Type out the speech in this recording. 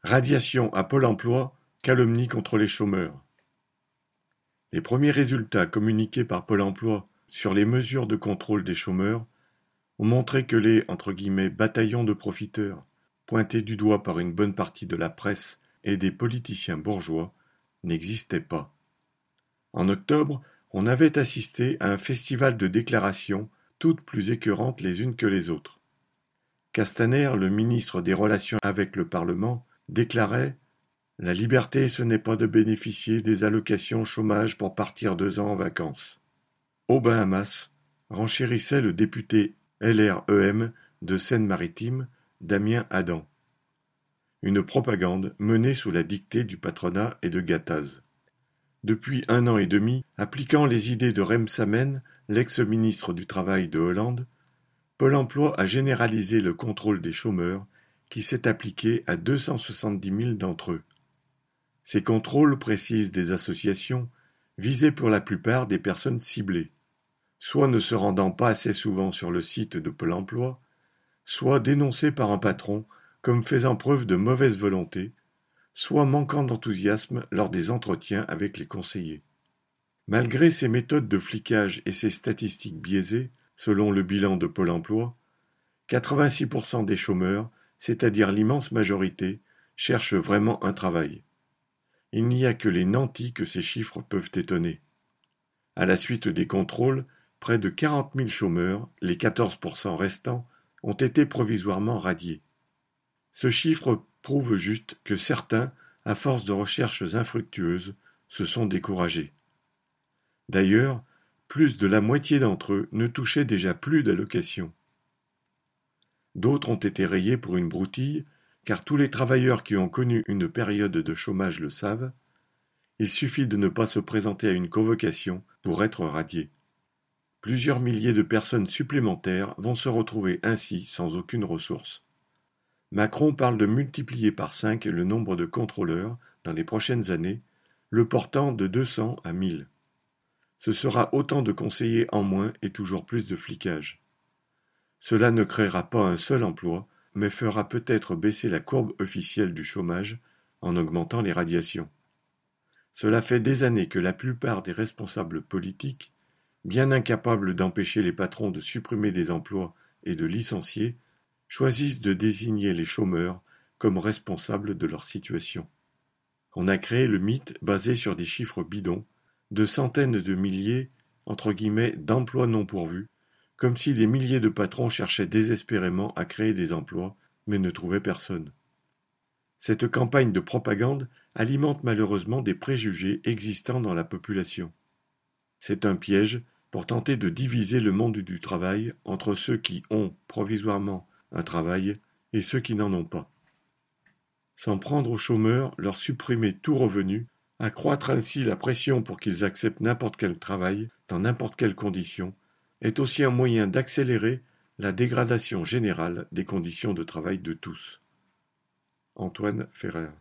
Radiation à Pôle emploi, calomnie contre les chômeurs. Les premiers résultats communiqués par Pôle emploi sur les mesures de contrôle des chômeurs ont montré que les bataillons de profiteurs, pointés du doigt par une bonne partie de la presse et des politiciens bourgeois, n'existaient pas. En octobre, on avait assisté à un festival de déclarations, toutes plus écœurantes les unes que les autres. Castaner, le ministre des Relations avec le Parlement, déclarait « La liberté, ce n'est pas de bénéficier des allocations chômage pour partir 2 ans en vacances ». Aux Bahamas, renchérissait le député LREM de Seine-Maritime, Damien Adam. Une propagande menée sous la dictée du patronat et de Gattaz. Depuis 1 an et demi, appliquant les idées de Rebsamen, l'ex-ministre du Travail de Hollande, Pôle emploi a généralisé le contrôle des chômeurs qui s'est appliqué à 270 000 d'entre eux. Ces contrôles, précisent des associations, visaient pour la plupart des personnes ciblées, soit ne se rendant pas assez souvent sur le site de Pôle emploi, soit dénoncées par un patron comme faisant preuve de mauvaise volonté, soit manquant d'enthousiasme lors des entretiens avec les conseillers. Malgré ces méthodes de flicage et ces statistiques biaisées, selon le bilan de Pôle emploi, 86% des chômeurs, c'est-à-dire l'immense majorité, cherchent vraiment un travail. Il n'y a que les nantis que ces chiffres peuvent étonner. À la suite des contrôles, près de 40 000 chômeurs, les 14% restants, ont été provisoirement radiés. Ce chiffre prouve juste que certains, à force de recherches infructueuses, se sont découragés. D'ailleurs, plus de la moitié d'entre eux ne touchaient déjà plus d'allocations. D'autres ont été rayés pour une broutille, car tous les travailleurs qui ont connu une période de chômage le savent, il suffit de ne pas se présenter à une convocation pour être radié. Plusieurs milliers de personnes supplémentaires vont se retrouver ainsi sans aucune ressource. Macron parle de multiplier par 5 le nombre de contrôleurs dans les prochaines années, le portant de 200 à 1000. Ce sera autant de conseillers en moins et toujours plus de flicage. Cela ne créera pas un seul emploi, mais fera peut-être baisser la courbe officielle du chômage en augmentant les radiations. Cela fait des années que la plupart des responsables politiques, bien incapables d'empêcher les patrons de supprimer des emplois et de licencier, choisissent de désigner les chômeurs comme responsables de leur situation. On a créé le mythe basé sur des chiffres bidons, de centaines de milliers d'emplois non pourvus, comme si des milliers de patrons cherchaient désespérément à créer des emplois, mais ne trouvaient personne. Cette campagne de propagande alimente malheureusement des préjugés existants dans la population. C'est un piège pour tenter de diviser le monde du travail entre ceux qui ont provisoirement un travail et ceux qui n'en ont pas. S'en prendre aux chômeurs, leur supprimer tout revenu, accroître ainsi la pression pour qu'ils acceptent n'importe quel travail, dans n'importe quelles conditions, est aussi un moyen d'accélérer la dégradation générale des conditions de travail de tous. Antoine Ferrer.